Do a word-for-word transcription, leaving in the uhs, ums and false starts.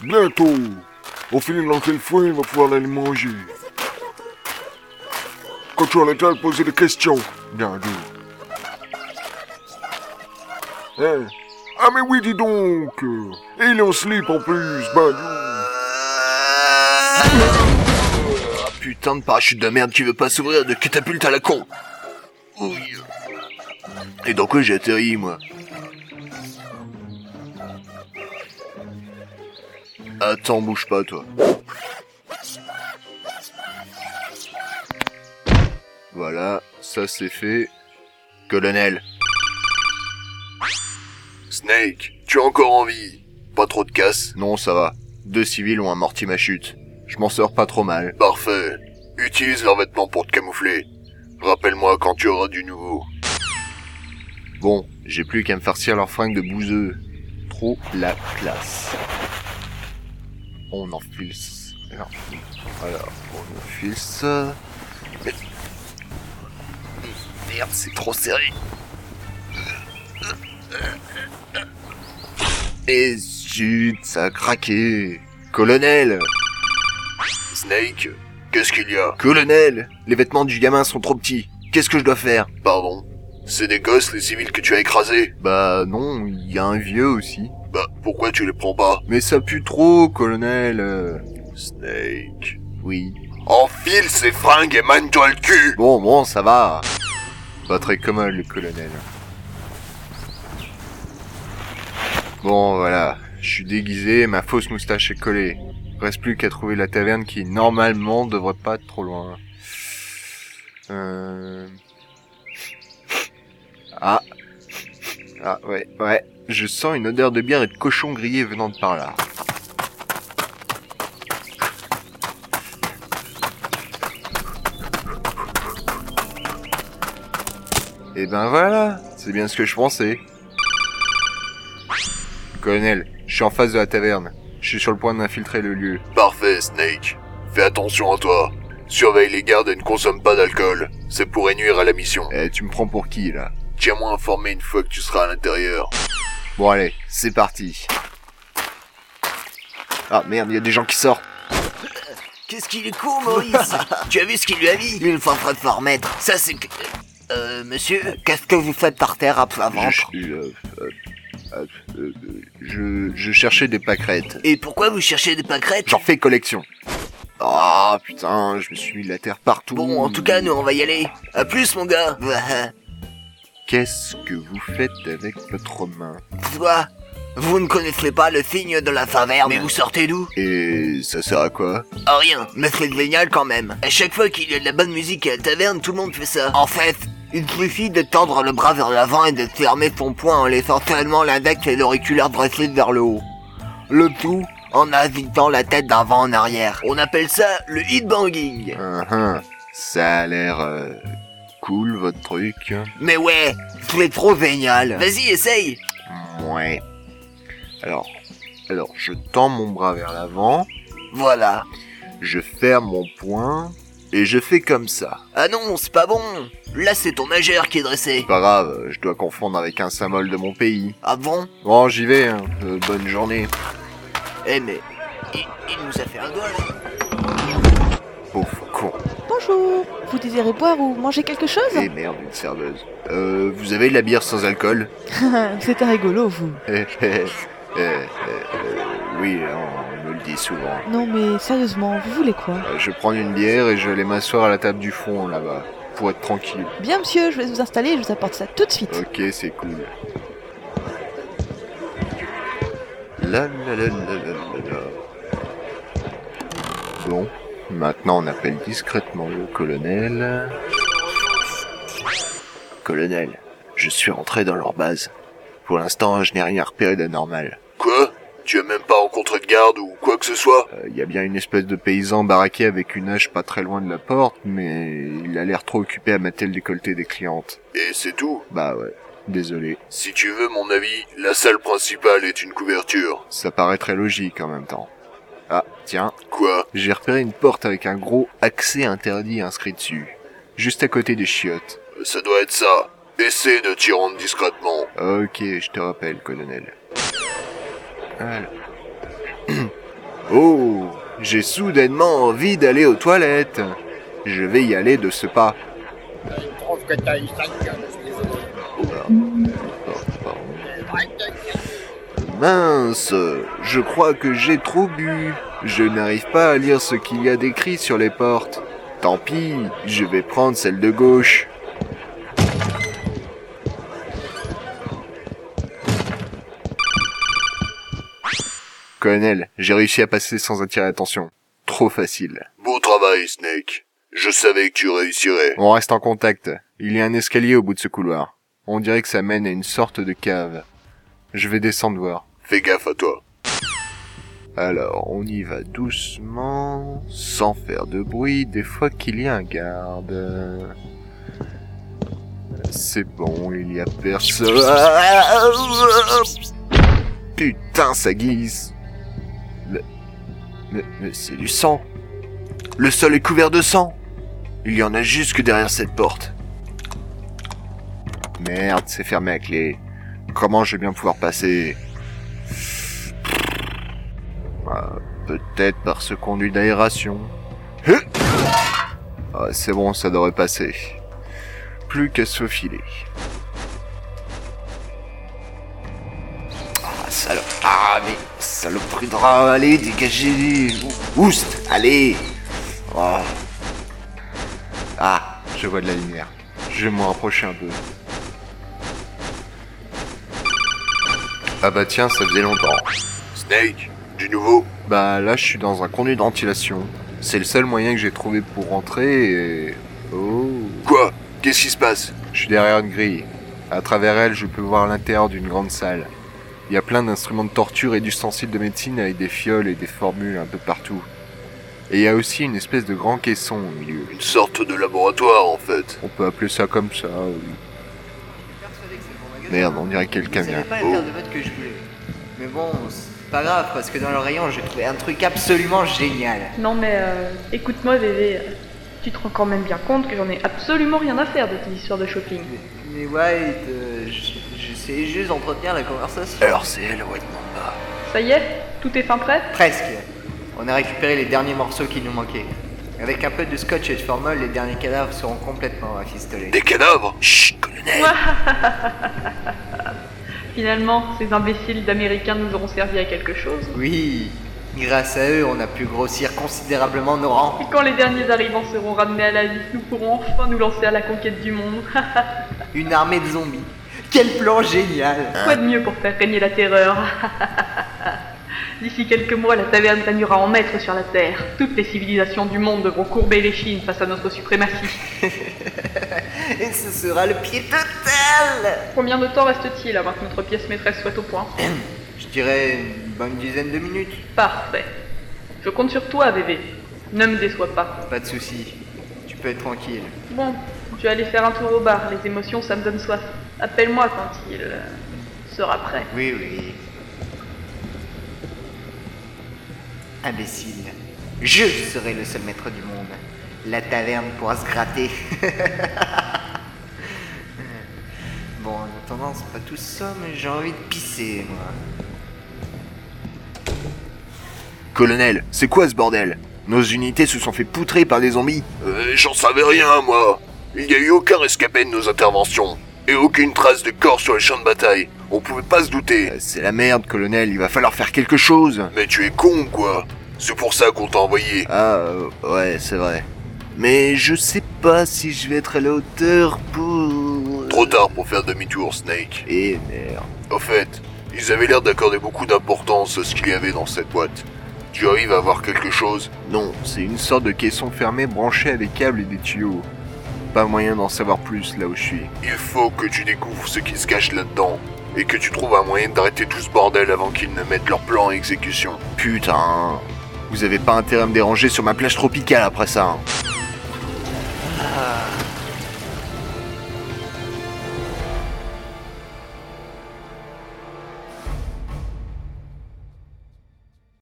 Bientôt. Au fil de lancer le fouet, il va pouvoir aller manger. Quand tu arrêteras de poser des questions. Bien, dis. Eh. Ah mais oui, dis donc. Et il est en slip en plus, ben dis. Ah, putain de parachute de merde qui veut pas s'ouvrir de catapulte à la con. Ouille. Et dans quoi j'ai atterri, moi? Attends, bouge pas, toi. Voilà, ça c'est fait. Colonel. Snake, tu as encore envie? Pas trop de casse? Non, ça va. Deux civils ont amorti ma chute. Je m'en sors pas trop mal. Parfait. Utilise leurs vêtements pour te camoufler. Rappelle-moi quand tu auras du nouveau. Bon, j'ai plus qu'à me farcir leurs fringues de bouseux. Trop la classe. On enfile... Alors, alors on enfile ça... Mais... Merde, c'est trop serré. Et zut, ça a craqué. Colonel. Snake, qu'est-ce qu'il y a? Colonel, les vêtements du gamin sont trop petits. Qu'est-ce que je dois faire? Pardon? C'est des gosses, les civils que tu as écrasés? Bah non, il y a un vieux aussi. Bah, pourquoi tu les prends pas? Mais ça pue trop, colonel. Snake. Oui. Enfile ces fringues et mène-toi le cul! Bon, bon, ça va. Pas très commode, le colonel. Bon, voilà. Je suis déguisé, ma fausse moustache est collée. Reste plus qu'à trouver la taverne qui, normalement, devrait pas être trop loin. Euh... Ah. Ah, ouais, ouais. Je sens une odeur de bière et de cochon grillé venant de par là. Et ben voilà, c'est bien ce que je pensais. Colonel, je suis en face de la taverne. Je suis sur le point d'infiltrer le lieu. Parfait, Snake. Fais attention à toi. Surveille les gardes et ne consomme pas d'alcool. Ça pourrait nuire à la mission. Eh, tu me prends pour qui, là? Tiens-moi informé une fois que tu seras à l'intérieur. Bon, allez, c'est parti. Ah, merde, il y a des gens qui sortent. Qu'est-ce qu'il est con, Maurice. Tu as vu ce qu'il lui a mis? Il faut très fort remettre. Ça, c'est... Euh, monsieur, qu'est-ce que vous faites par terre à plat ventre? Je, euh, euh, euh, euh, je, je cherchais des pâquerettes. Et pourquoi vous cherchez des pâquerettes? J'en fais collection. Ah, oh, putain, je me suis mis de la terre partout. Bon, en tout cas, nous, on va y aller. À plus, mon gars. Qu'est-ce que vous faites avec votre main? Toi, vous ne connaissez pas le signe de la taverne. Mais vous sortez d'où? Et ça sert à quoi? À rien, mais c'est génial quand même. À chaque fois qu'il y a de la bonne musique à la taverne, tout le monde fait ça. En fait, il suffit de tendre le bras vers l'avant et de fermer son poing en laissant seulement l'index et l'auriculaire dressés vers le haut. Le tout en agitant la tête d'avant en arrière. On appelle ça le hitbanging. Uh-huh. Ça a l'air euh, cool, votre truc. Mais ouais, c'est trop génial. Vas-y, essaye. Ouais. Alors, alors, je tends mon bras vers l'avant. Voilà. Je ferme mon poing et je fais comme ça. Ah non, c'est pas bon. Là, c'est ton majeur qui est dressé. Pas grave, je dois confondre avec un symbole de mon pays. Ah bon? Bon, j'y vais, hein. Euh, bonne journée. Eh mais, il, il nous a fait un doigt, là. Pauvre con. Bonjour, vous désirez boire ou manger quelque chose? Eh merde, une serveuse. Euh, vous avez de la bière sans alcool? C'est un rigolo, vous. Eh, eh, eh, euh, oui, on me le dit souvent. Non mais sérieusement, vous voulez quoi? Euh, je vais prendre une bière et je vais aller m'asseoir à la table du fond, là-bas, pour être tranquille. Bien monsieur, je vais vous installer et je vous apporte ça tout de suite. Ok, c'est cool. La la la la la la la. Bon, maintenant on appelle discrètement le colonel. Colonel, je suis rentré dans leur base. Pour l'instant, je n'ai rien repéré d'anormal. Quoi? Tu as même pas rencontré de garde ou quoi que ce soit? Il euh, y a bien une espèce de paysan baraqué avec une hache pas très loin de la porte, mais il a l'air trop occupé à mater le décolleté des clientes. Et c'est tout? Bah ouais, désolé. Si tu veux mon avis, la salle principale est une couverture. Ça paraît très logique en même temps. Ah, tiens. Quoi? J'ai repéré une porte avec un gros accès interdit inscrit dessus. Juste à côté des chiottes. Ça doit être ça. Essaie de t'y rendre discrètement. Ok, je te rappelle, colonel. Alors. Oh, j'ai soudainement envie d'aller aux toilettes. Je vais y aller de ce pas. Mince, je crois que j'ai trop bu. Je n'arrive pas à lire ce qu'il y a d'écrit sur les portes. Tant pis, je vais prendre celle de gauche. Colonel, j'ai réussi à passer sans attirer l'attention. Trop facile. Beau travail, Snake. Je savais que tu réussirais. On reste en contact. Il y a un escalier au bout de ce couloir. On dirait que ça mène à une sorte de cave. Je vais descendre voir. Fais gaffe à toi. Alors, on y va doucement, sans faire de bruit, des fois qu'il y a un garde. C'est bon, il y a personne. Putain, ça glisse. Mais, mais, mais c'est du sang. Le sol est couvert de sang. Il y en a jusque derrière cette porte. Merde, c'est fermé à clé. Comment je vais bien pouvoir passer ? Ah, peut-être par ce conduit d'aération. Ah, c'est bon, ça devrait passer. Plus qu'à se faufiler. Ah, salope. Ah, mais saloperie de drap, allez, dégagez. Oust, allez. Oh. Ah, je vois de la lumière. Je vais m'en rapprocher un peu. Ah bah tiens, ça faisait longtemps. Snake, du nouveau? Bah là, je suis dans un conduit de ventilation. C'est le seul moyen que j'ai trouvé pour rentrer et... Oh... Quoi? Qu'est-ce qui se passe? Je suis derrière une grille. À travers elle, je peux voir l'intérieur d'une grande salle. Il y a plein d'instruments de torture et d'ustensiles de médecine avec des fioles et des formules un peu partout. Et il y a aussi une espèce de grand caisson au milieu. Une sorte de laboratoire, en fait. On peut appeler ça comme ça, oui. Merde, on dirait que quelqu'un C'est vient. pas le verre de vodka que je voulais. Mais bon, c'est pas grave, parce que dans le rayon, j'ai trouvé un truc absolument génial. Non mais euh, écoute-moi bébé, tu te rends quand même bien compte que j'en ai absolument rien à faire de tes histoires de shopping. Mais, mais ouais, euh, j'essayais juste d'entretenir la conversation. Alors c'est elle, White Mamba. Ça y est, tout est fin prêt? Presque. On a récupéré les derniers morceaux qui nous manquaient. Avec un peu de scotch et de formol, les derniers cadavres seront complètement rafistolés. Des cadavres? Chut, colonel. Finalement, ces imbéciles d'Américains nous auront servi à quelque chose. Oui, grâce à eux, on a pu grossir considérablement nos rangs. Et quand les derniers arrivants seront ramenés à la vie, nous pourrons enfin nous lancer à la conquête du monde. Une armée de zombies. Quel plan génial! Quoi de mieux pour faire régner la terreur? D'ici quelques mois, la taverne régnera en maître sur la Terre. Toutes les civilisations du monde devront courber les chines face à notre suprématie. Et ce sera le pied total! Combien de temps reste-t-il avant que notre pièce maîtresse soit au point? Je dirais une bonne dizaine de minutes. Parfait. Je compte sur toi, bébé. Ne me déçois pas. Pas de soucis. Tu peux être tranquille. Bon, je vais aller faire un tour au bar. Les émotions, ça me donne soif. Appelle-moi quand il euh, sera prêt. Oui, oui. Imbécile. Je serai le seul maître du monde. La taverne pourra se gratter. Bon, en attendant, c'est pas tout ça, mais j'ai envie de pisser, moi. Colonel, c'est quoi ce bordel? Nos unités se sont fait poutrer par des zombies. Euh, j'en savais rien, moi. Il n'y a eu aucun rescapé de nos interventions. Et aucune trace de corps sur les champs de bataille. On pouvait pas se douter. Euh, c'est la merde, colonel, il va falloir faire quelque chose. Mais tu es con, quoi. C'est pour ça qu'on t'a envoyé. Ah, euh, ouais, c'est vrai. Mais je sais pas si je vais être à la hauteur pour... Trop tard pour faire demi-tour, Snake. Et merde. Au fait, ils avaient l'air d'accorder beaucoup d'importance à ce qu'il y avait dans cette boîte. Tu arrives à voir quelque chose? Non, c'est une sorte de caisson fermé branché à des câbles et des tuyaux. Pas moyen d'en savoir plus là où je suis. Il faut que tu découvres ce qui se cache là-dedans. Et que tu trouves un moyen d'arrêter tout ce bordel avant qu'ils ne mettent leur plan en exécution. Putain, vous avez pas intérêt à me déranger sur ma plage tropicale après ça. Hein.